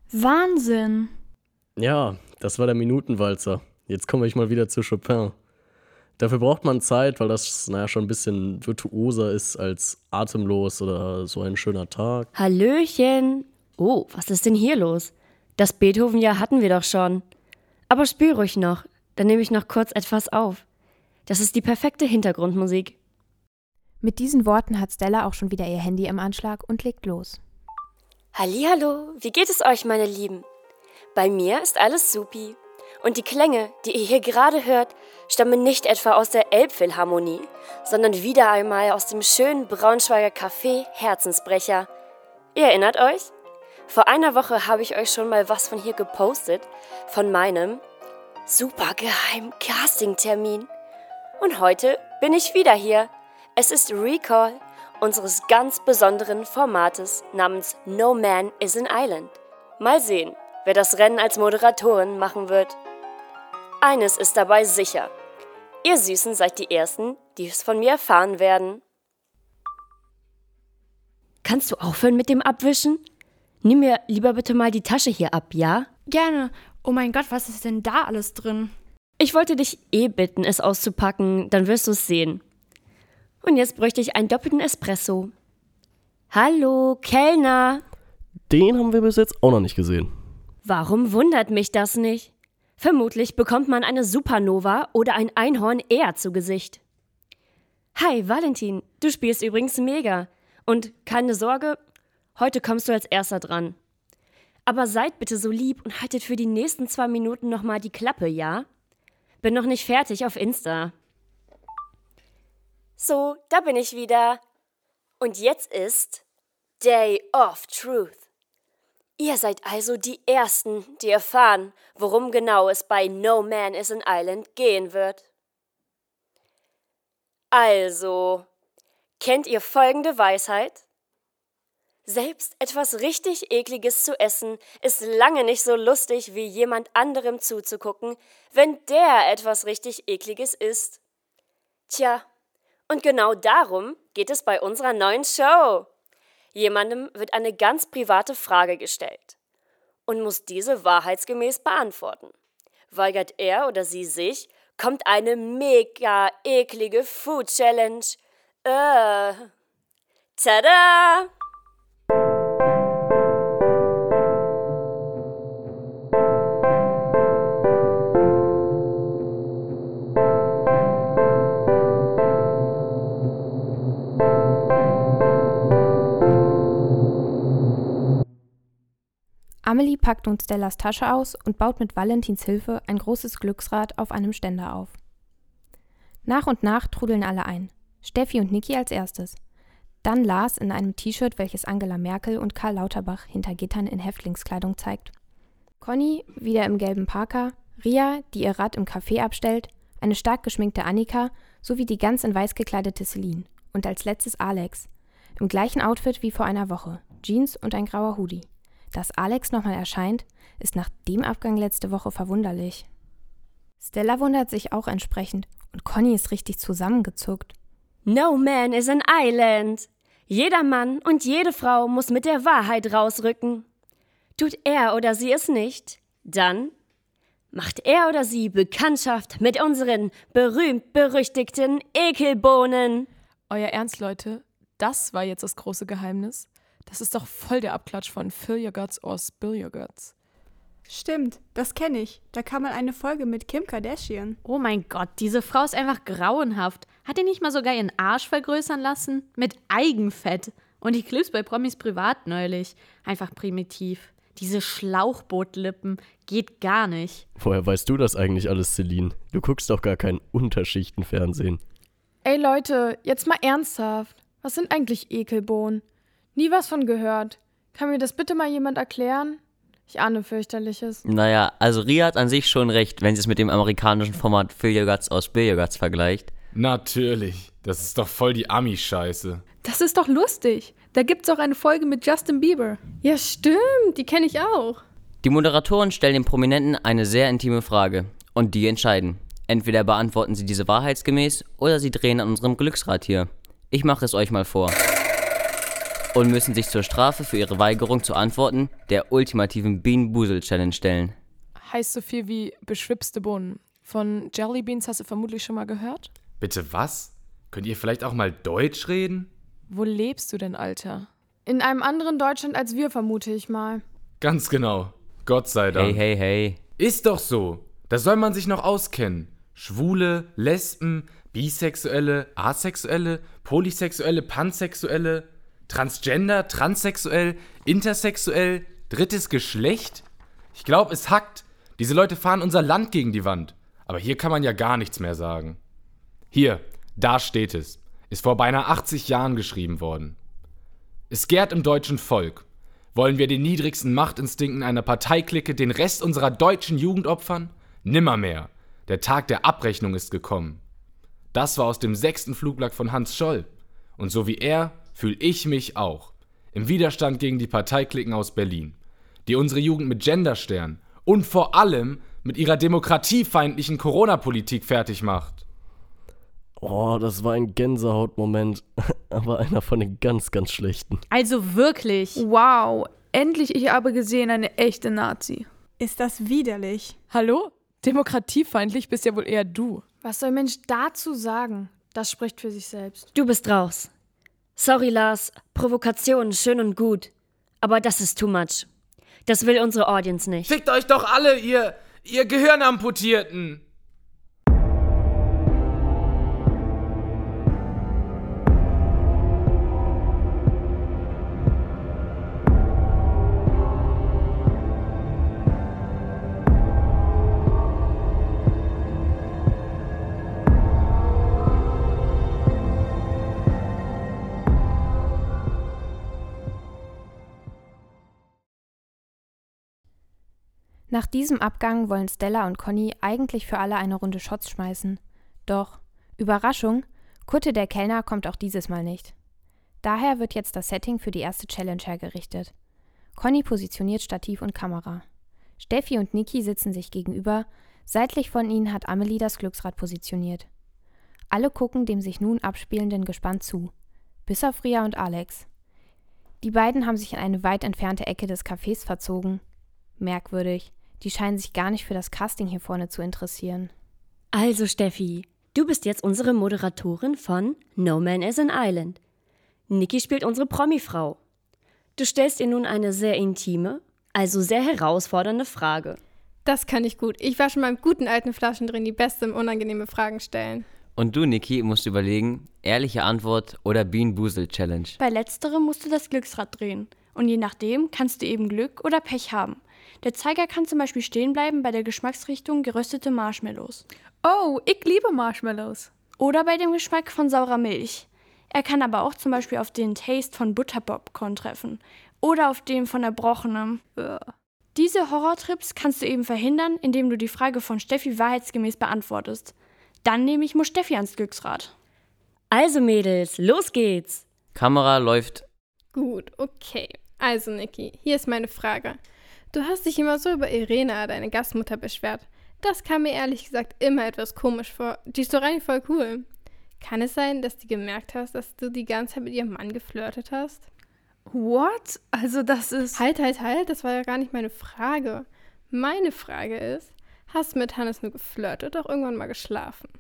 Wahnsinn. Ja, das war der Minutenwalzer. Jetzt komme ich mal wieder zu Chopin. Dafür braucht man Zeit, weil das, naja, schon ein bisschen virtuoser ist als Atemlos oder So ein schöner Tag. Hallöchen. Oh, was ist denn hier los? Das Beethoven-Jahr hatten wir doch schon. Aber spiel ruhig noch, dann nehme ich noch kurz etwas auf. Das ist die perfekte Hintergrundmusik. Mit diesen Worten hat Stella auch schon wieder ihr Handy im Anschlag und legt los. Hallihallo, wie geht es euch, meine Lieben? Bei mir ist alles supi. Und die Klänge, die ihr hier gerade hört, stammen nicht etwa aus der Elbphilharmonie, sondern wieder einmal aus dem schönen Braunschweiger Café Herzensbrecher. Ihr erinnert euch? Vor einer Woche habe ich euch schon mal was von hier gepostet, von meinem super geheimen Casting-Termin. Und heute bin ich wieder hier. Es ist Recall unseres ganz besonderen Formates namens No Man is an Island. Mal sehen, wer das Rennen als Moderatorin machen wird. Eines ist dabei sicher. Ihr Süßen seid die Ersten, die es von mir erfahren werden. Kannst du aufhören mit dem Abwischen? Nimm mir lieber bitte mal die Tasche hier ab, ja? Gerne. Oh mein Gott, was ist denn da alles drin? Ich wollte dich eh bitten, es auszupacken, dann wirst du es sehen. Und jetzt bräuchte ich einen doppelten Espresso. Hallo, Kellner. Den haben wir bis jetzt auch noch nicht gesehen. Warum wundert mich das nicht? Vermutlich bekommt man eine Supernova oder ein Einhorn eher zu Gesicht. Hi, Valentin, du spielst übrigens mega. Und keine Sorge, heute kommst du als Erster dran. Aber seid bitte so lieb und haltet für die nächsten zwei Minuten nochmal die Klappe, ja? Bin noch nicht fertig auf Insta. So, da bin ich wieder. Und jetzt ist Day of Truth. Ihr seid also die Ersten, die erfahren, worum genau es bei No Man is an Island gehen wird. Also, kennt ihr folgende Weisheit? Selbst etwas richtig Ekliges zu essen ist lange nicht so lustig, wie jemand anderem zuzugucken, wenn der etwas richtig Ekliges isst. Tja, und genau darum geht es bei unserer neuen Show. Jemandem wird eine ganz private Frage gestellt und muss diese wahrheitsgemäß beantworten. Weigert er oder sie sich, kommt eine mega eklige Food Challenge. Äh. Tada! Amelie packt nun Stellas Tasche aus und baut mit Valentins Hilfe ein großes Glücksrad auf einem Ständer auf. Nach und nach trudeln alle ein. Steffi und Niki als erstes. Dann Lars in einem T-Shirt, welches Angela Merkel und Karl Lauterbach hinter Gittern in Häftlingskleidung zeigt. Conny wieder im gelben Parker, Ria, die ihr Rad im Café abstellt, eine stark geschminkte Annika sowie die ganz in weiß gekleidete Celine. Und als letztes Alex. Im gleichen Outfit wie vor einer Woche. Jeans und ein grauer Hoodie. Dass Alex nochmal erscheint, ist nach dem Abgang letzte Woche verwunderlich. Stella wundert sich auch entsprechend und Conny ist richtig zusammengezuckt. No Man is an Island. Jeder Mann und jede Frau muss mit der Wahrheit rausrücken. Tut er oder sie es nicht, dann macht er oder sie Bekanntschaft mit unseren berühmt-berüchtigten Ekelbohnen. Euer Ernst, Leute? Das war jetzt das große Geheimnis? Das ist doch voll der Abklatsch von Fill Your Guts or Spill Your Guts. Stimmt, das kenne ich. Da kam mal eine Folge mit Kim Kardashian. Oh mein Gott, diese Frau ist einfach grauenhaft. Hat die nicht mal sogar ihren Arsch vergrößern lassen? Mit Eigenfett. Und die Clips bei Promis Privat neulich. Einfach primitiv. Diese Schlauchbootlippen geht gar nicht. Woher weißt du das eigentlich alles, Celine? Du guckst doch gar kein Unterschichtenfernsehen. Ey Leute, jetzt mal ernsthaft. Was sind eigentlich Ekelbohnen? Nie was von gehört. Kann mir das bitte mal jemand erklären? Ich ahne fürchterliches. Naja, also Ria hat an sich schon recht, wenn sie es mit dem amerikanischen Format Fill Your Guts or Spill Your Guts vergleicht. Natürlich. Das ist doch voll die Ami-Scheiße. Das ist doch lustig. Da gibt's auch eine Folge mit Justin Bieber. Ja, stimmt. Die kenne ich auch. Die Moderatoren stellen den Prominenten eine sehr intime Frage. Und die entscheiden. Entweder beantworten sie diese wahrheitsgemäß oder sie drehen an unserem Glücksrad hier. Ich mache es euch mal vor. und müssen sich zur Strafe für ihre Weigerung zu antworten der ultimativen Bean-Boozle-Challenge stellen. Heißt so viel wie beschwipste Bohnen. Von Jelly Beans hast du vermutlich schon mal gehört? Bitte was? Könnt ihr vielleicht auch mal Deutsch reden? Wo lebst du denn, Alter? In einem anderen Deutschland als wir, vermute ich mal. Ganz genau. Gott sei Dank. Hey, hey, hey. Ist doch so. Da soll man sich noch auskennen. Schwule, Lesben, Bisexuelle, Asexuelle, Polysexuelle, Pansexuelle, Transgender, Transsexuell, Intersexuell, drittes Geschlecht? Ich glaube, es hackt. Diese Leute fahren unser Land gegen die Wand. Aber hier kann man ja gar nichts mehr sagen. Hier, da steht es. Ist vor beinahe achtzig Jahren geschrieben worden. Es gärt im deutschen Volk. Wollen wir den niedrigsten Machtinstinkten einer Parteiklicke den Rest unserer deutschen Jugend opfern? Nimmermehr. Der Tag der Abrechnung ist gekommen. Das war aus dem sechsten Flugblatt von Hans Scholl. Und so wie er fühle ich mich auch. Im Widerstand gegen die Parteiklicken aus Berlin, die unsere Jugend mit Genderstern und vor allem mit ihrer demokratiefeindlichen Corona-Politik fertig macht. Oh, das war ein Gänsehautmoment, aber einer von den ganz, ganz schlechten. Also wirklich. Wow, endlich ich habe gesehen eine echte Nazi. Ist das widerlich? Hallo? Demokratiefeindlich bist ja wohl eher du. Was soll Mensch dazu sagen? Das spricht für sich selbst. Du bist raus. Sorry, Lars. Provokation, schön und gut. Aber das ist too much. Das will unsere Audience nicht. Fickt euch doch alle, ihr, ihr Gehirnamputierten! Nach diesem Abgang wollen Stella und Conny eigentlich für alle eine Runde Shots schmeißen. Doch, Überraschung, Kutte der Kellner kommt auch dieses Mal nicht. Daher wird jetzt das Setting für die erste Challenge hergerichtet. Conny positioniert Stativ und Kamera. Steffi und Niki sitzen sich gegenüber, seitlich von ihnen hat Amelie das Glücksrad positioniert. Alle gucken dem sich nun abspielenden gespannt zu, bis auf Ria und Alex. Die beiden haben sich in eine weit entfernte Ecke des Cafés verzogen. Merkwürdig. Die scheinen sich gar nicht für das Casting hier vorne zu interessieren. Also Steffi, du bist jetzt unsere Moderatorin von No Man is an Island. Niki spielt unsere Promi-Frau. Du stellst ihr nun eine sehr intime, also sehr herausfordernde Frage. Das kann ich gut. Ich war schon beim guten alten Flaschendrehen die beste im unangenehme Fragen stellen. Und du, Niki, musst überlegen, ehrliche Antwort oder Bean-Boozle-Challenge. Bei letzterem musst du das Glücksrad drehen. Und je nachdem kannst du eben Glück oder Pech haben. Der Zeiger kann zum Beispiel stehen bleiben bei der Geschmacksrichtung geröstete Marshmallows. Oh, ich liebe Marshmallows. Oder bei dem Geschmack von saurer Milch. Er kann aber auch zum Beispiel auf den Taste von Butterpopcorn treffen. Oder auf dem von erbrochenem. Ugh. Diese Horrortrips kannst du eben verhindern, indem du die Frage von Steffi wahrheitsgemäß beantwortest. Dann nehme ich muss Steffi ans Glücksrad. Also Mädels, los geht's. Kamera läuft. Gut, okay. Also Niki, hier ist meine Frage. Du hast dich immer so über Irena, deine Gastmutter, beschwert. Das kam mir ehrlich gesagt immer etwas komisch vor. Die ist doch eigentlich voll cool. Kann es sein, dass du gemerkt hast, dass du die ganze Zeit mit ihrem Mann geflirtet hast? What? Also das ist... Halt, halt, halt, das war ja gar nicht meine Frage. Meine Frage ist, hast du mit Hannes nur geflirtet oder auch irgendwann mal geschlafen?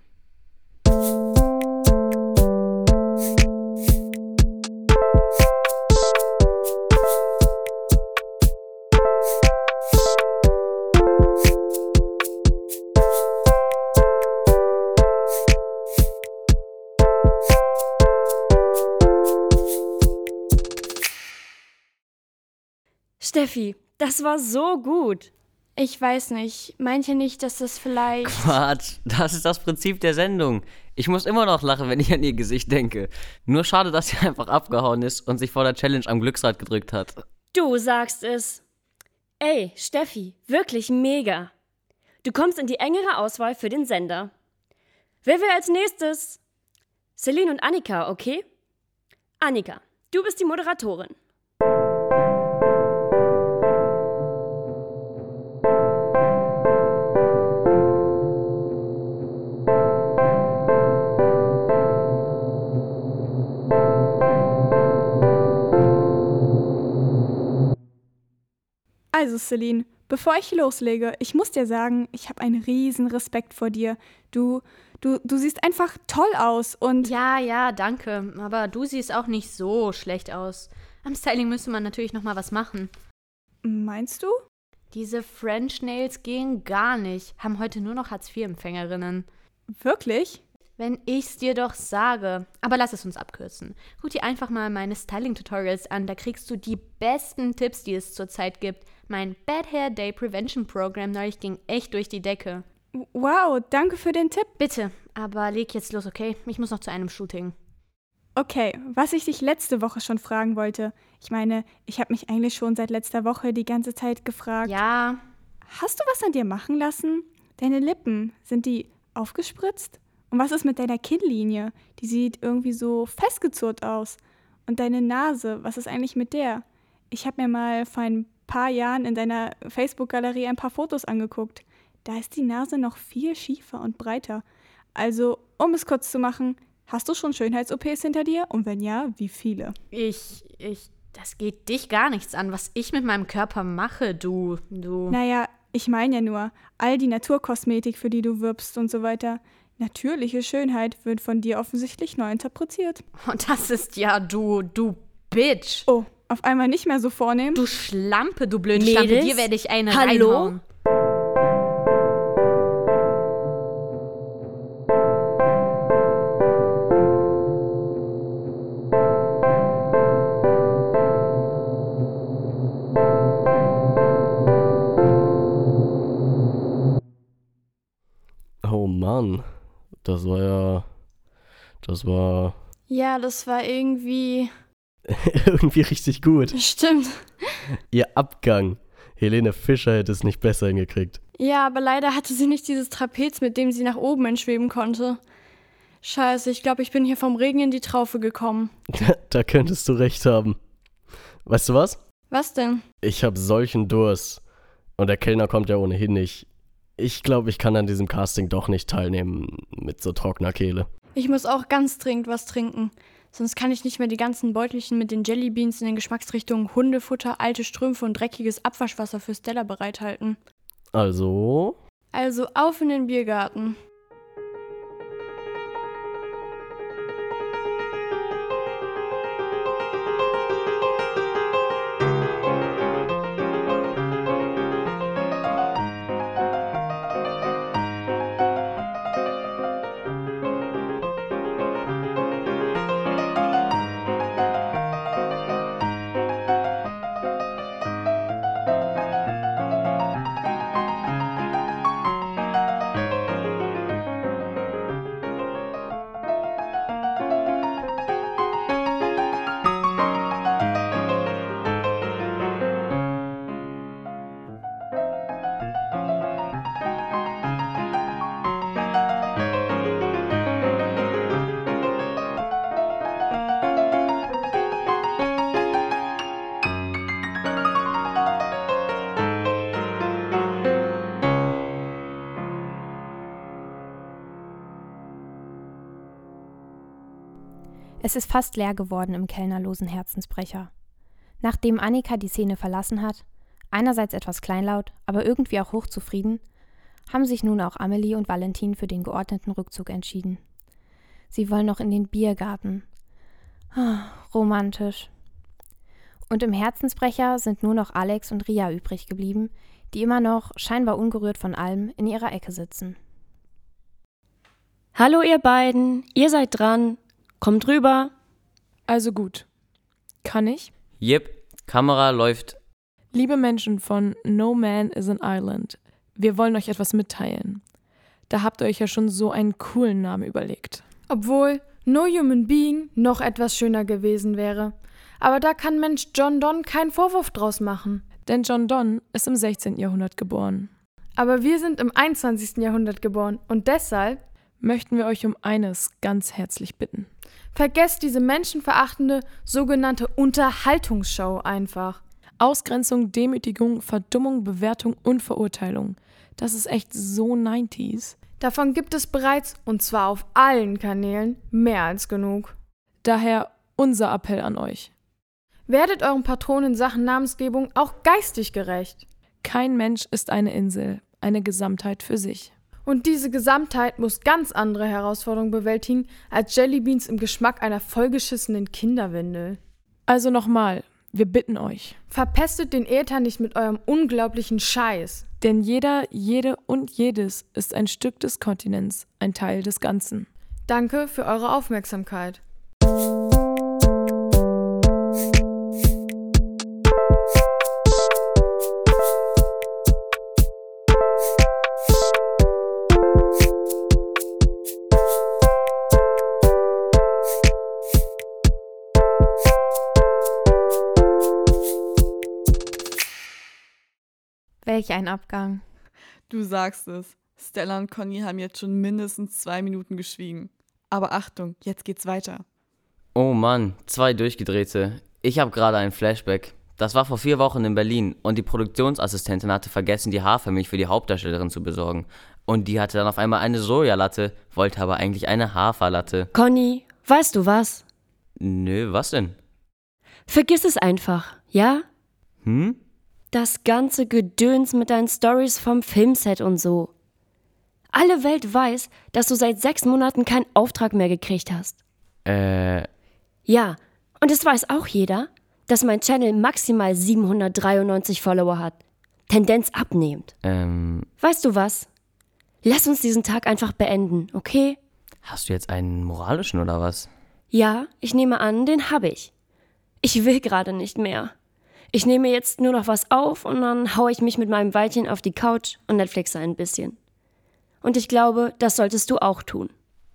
Steffi, das war so gut. Ich weiß nicht. Meint ihr nicht, dass das vielleicht... Quatsch, das ist das Prinzip der Sendung. Ich muss immer noch lachen, wenn ich an ihr Gesicht denke. Nur schade, dass sie einfach abgehauen ist und sich vor der Challenge am Glücksrad gedrückt hat. Du sagst es. Ey, Steffi, wirklich mega. Du kommst in die engere Auswahl für den Sender. Wer will als nächstes? Celine und Annika, okay? Annika, du bist die Moderatorin. Also Celine, bevor ich loslege, ich muss dir sagen, ich habe einen riesen Respekt vor dir. Du, du, du siehst einfach toll aus und... Ja, ja, danke. Aber du siehst auch nicht so schlecht aus. Am Styling müsste man natürlich noch mal was machen. Meinst du? Diese French Nails gehen gar nicht. Haben heute nur noch Hartz vier Empfängerinnen. Wirklich? Wenn ich's dir doch sage. Aber lass es uns abkürzen. Guck dir einfach mal meine Styling-Tutorials an. Da kriegst du die besten Tipps, die es zurzeit gibt. Mein Bad Hair Day Prevention Program neulich ging echt durch die Decke. Wow, danke für den Tipp. Bitte, aber leg jetzt los, okay? Ich muss noch zu einem Shooting. Okay, was ich dich letzte Woche schon fragen wollte. Ich meine, ich habe mich eigentlich schon seit letzter Woche die ganze Zeit gefragt. Ja. Hast du was an dir machen lassen? Deine Lippen, sind die aufgespritzt? Und was ist mit deiner Kinnlinie? Die sieht irgendwie so festgezurrt aus. Und deine Nase, was ist eigentlich mit der? Ich habe mir mal vor ein paar Jahren in deiner Facebook-Galerie ein paar Fotos angeguckt. Da ist die Nase noch viel schiefer und breiter. Also, um es kurz zu machen, hast du schon Schönheits-O Ps hinter dir? Und wenn ja, wie viele? Ich, ich, das geht dich gar nichts an, was ich mit meinem Körper mache, du, du. Naja, ich meine ja nur, all die Naturkosmetik, für die du wirbst und so weiter. Natürliche Schönheit wird von dir offensichtlich neu interpretiert. Und das ist ja du, du Bitch. Oh, auf einmal nicht mehr so vornehm? Du Schlampe, du blöde Mädels? Schlampe, dir werde ich eine Hallo? reinhauen. Oh Mann, das war ja, das war Ja, das war irgendwie... irgendwie richtig gut. Stimmt. Ihr Abgang. Helene Fischer hätte es nicht besser hingekriegt. Ja, aber leider hatte sie nicht dieses Trapez, mit dem sie nach oben entschweben konnte. Scheiße, ich glaube, ich bin hier vom Regen in die Traufe gekommen. Da, da könntest du recht haben. Weißt du was? Was denn? Ich habe solchen Durst. Und der Kellner kommt ja ohnehin nicht. Ich glaube, ich kann an diesem Casting doch nicht teilnehmen mit so trockener Kehle. Ich muss auch ganz dringend was trinken. Sonst kann ich nicht mehr die ganzen Beutelchen mit den Jellybeans in den Geschmacksrichtungen Hundefutter, alte Strümpfe und dreckiges Abwaschwasser für Stella bereithalten. Also? Also auf in den Biergarten. Es ist fast leer geworden im kellnerlosen Herzensbrecher. Nachdem Annika die Szene verlassen hat, einerseits etwas kleinlaut, aber irgendwie auch hochzufrieden, haben sich nun auch Amelie und Valentin für den geordneten Rückzug entschieden. Sie wollen noch in den Biergarten. Ah, romantisch. Und im Herzensbrecher sind nur noch Alex und Ria übrig geblieben, die immer noch, scheinbar ungerührt von allem, in ihrer Ecke sitzen. Hallo ihr beiden, ihr seid dran. Kommt rüber. Also gut. Kann ich? Jep, Kamera läuft. Liebe Menschen von No Man is an Island, wir wollen euch etwas mitteilen. Da habt ihr euch ja schon so einen coolen Namen überlegt. Obwohl No Human Being noch etwas schöner gewesen wäre. Aber da kann Mensch John Donne keinen Vorwurf draus machen. Denn John Donne ist im sechzehnten Jahrhundert geboren. Aber wir sind im einundzwanzigsten Jahrhundert geboren und deshalb möchten wir euch um eines ganz herzlich bitten. Vergesst diese menschenverachtende sogenannte Unterhaltungsshow einfach. Ausgrenzung, Demütigung, Verdummung, Bewertung und Verurteilung. Das ist echt so neunziger. Davon gibt es bereits, und zwar auf allen Kanälen, mehr als genug. Daher unser Appell an euch. Werdet euren Patronen in Sachen Namensgebung auch geistig gerecht. Kein Mensch ist eine Insel, eine Gesamtheit für sich. Und diese Gesamtheit muss ganz andere Herausforderungen bewältigen als Jellybeans im Geschmack einer vollgeschissenen Kinderwindel. Also nochmal, wir bitten euch. Verpestet den Äther nicht mit eurem unglaublichen Scheiß. Denn jeder, jede und jedes ist ein Stück des Kontinents, ein Teil des Ganzen. Danke für eure Aufmerksamkeit. Welch ein Abgang. Du sagst es. Stella und Conny haben jetzt schon mindestens zwei Minuten geschwiegen. Aber Achtung, jetzt geht's weiter. Oh Mann, zwei Durchgedrehte. Ich habe gerade einen Flashback. Das war vor vier Wochen in Berlin und die Produktionsassistentin hatte vergessen, die Hafermilch für die Hauptdarstellerin zu besorgen. Und die hatte dann auf einmal eine Sojalatte, wollte aber eigentlich eine Haferlatte. Conny, weißt du was? Nö, was denn? Vergiss es einfach, ja? Hm? Das ganze Gedöns mit deinen Stories vom Filmset und so. Alle Welt weiß, dass du seit sechs Monaten keinen Auftrag mehr gekriegt hast. Äh. Ja, und es weiß auch jeder, dass mein Channel maximal siebenhundertdreiundneunzig Follower hat. Tendenz abnehmend. Ähm. Weißt du was? Lass uns diesen Tag einfach beenden, okay? Hast du jetzt einen moralischen oder was? Ja, ich nehme an, den habe ich. Ich will gerade nicht mehr. Ich nehme jetzt nur noch was auf und dann haue ich mich mit meinem Weilchen auf die Couch und Netflixe ein bisschen. Und ich glaube, das solltest du auch tun.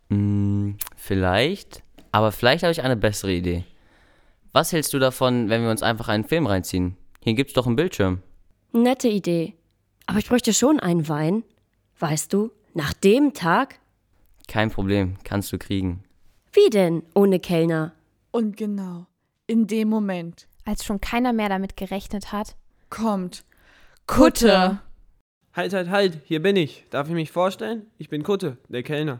Hm, vielleicht. Aber vielleicht habe ich eine bessere Idee. Was hältst du davon, wenn wir uns einfach einen Film reinziehen? Hier gibt's doch einen Bildschirm. Nette Idee. Aber ich bräuchte schon einen Wein. Weißt du, nach dem Tag? Kein Problem, kannst du kriegen. Wie denn, ohne Kellner? Und genau, in dem Moment, als schon keiner mehr damit gerechnet hat, kommt Kutte. Halt, halt, halt, hier bin ich. Darf ich mich vorstellen? Ich bin Kutte, der Kellner.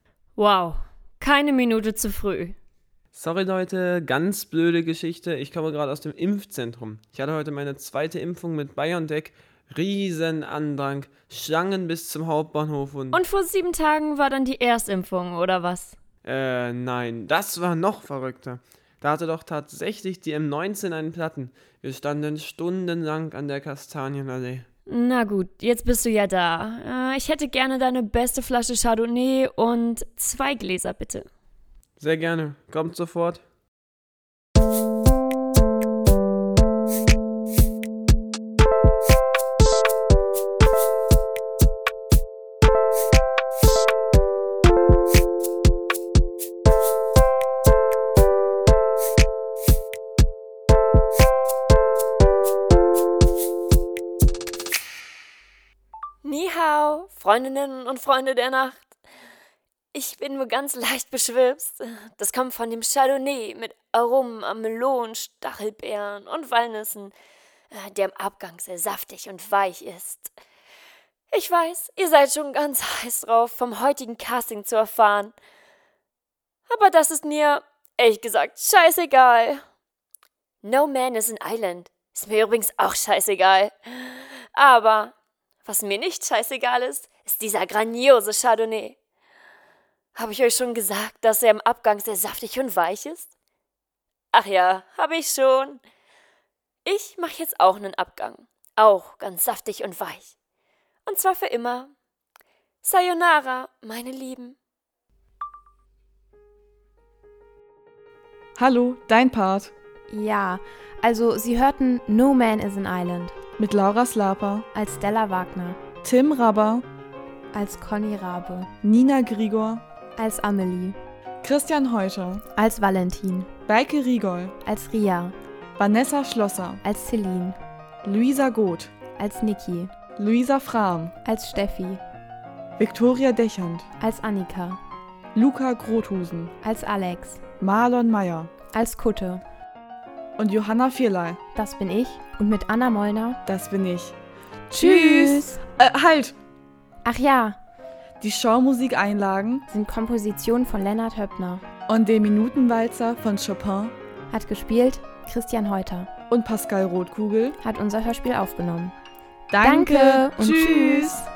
Wow, keine Minute zu früh. Sorry Leute, ganz blöde Geschichte. Ich komme gerade aus dem Impfzentrum. Ich hatte heute meine zweite Impfung mit BioNTech. Riesen Andrang, Schlangen bis zum Hauptbahnhof und... Und vor sieben Tagen war dann die Erstimpfung, oder was? Äh, nein, das war noch verrückter. Da hatte doch tatsächlich die M neunzehn einen Platten. Wir standen stundenlang an der Kastanienallee. Na gut, jetzt bist du ja da. Ich hätte gerne deine beste Flasche Chardonnay und zwei Gläser, bitte. Sehr gerne. Kommt sofort. Ni hao, Freundinnen und Freunde der Nacht. Ich bin nur ganz leicht beschwipst. Das kommt von dem Chardonnay mit Aromen an Melonen, Stachelbeeren und Walnüssen, der im Abgang sehr saftig und weich ist. Ich weiß, ihr seid schon ganz heiß drauf, vom heutigen Casting zu erfahren. Aber das ist mir, ehrlich gesagt, scheißegal. No Man is an Island. Ist mir übrigens auch scheißegal. Aber was mir nicht scheißegal ist, ist dieser grandiose Chardonnay. Habe ich euch schon gesagt, dass er im Abgang sehr saftig und weich ist? Ach ja, habe ich schon. Ich mache jetzt auch einen Abgang. Auch ganz saftig und weich. Und zwar für immer. Sayonara, meine Lieben. Hallo, dein Part. Ja, also Sie hörten No Man is an Island. Mit Laura Slaper. Als Stella Wagner. Tim Rabber. Als Conny Rabe. Nina Grigor. Als Amelie. Christian Heuter. Als Valentin. Beike Rigol. Als Ria. Vanessa Schlosser. Als Celine. Luisa Goth. Als Niki. Luisa Frahm. Als Steffi. Viktoria Dechand. Als Annika. Luca Grothusen. Als Alex. Marlon Meyer. Als Kutte. Und Johanna Vierlei. Das bin ich. Und mit Anna Mollner. Das bin ich. Tschüss. Äh, halt. Ach ja. Die Showmusik-Einlagen sind Kompositionen von Lennart Höppner. Und den Minutenwalzer von Chopin hat gespielt Christian Heuter. Und Pascal Rothkugel hat unser Hörspiel aufgenommen. Danke, Danke und und tschüss.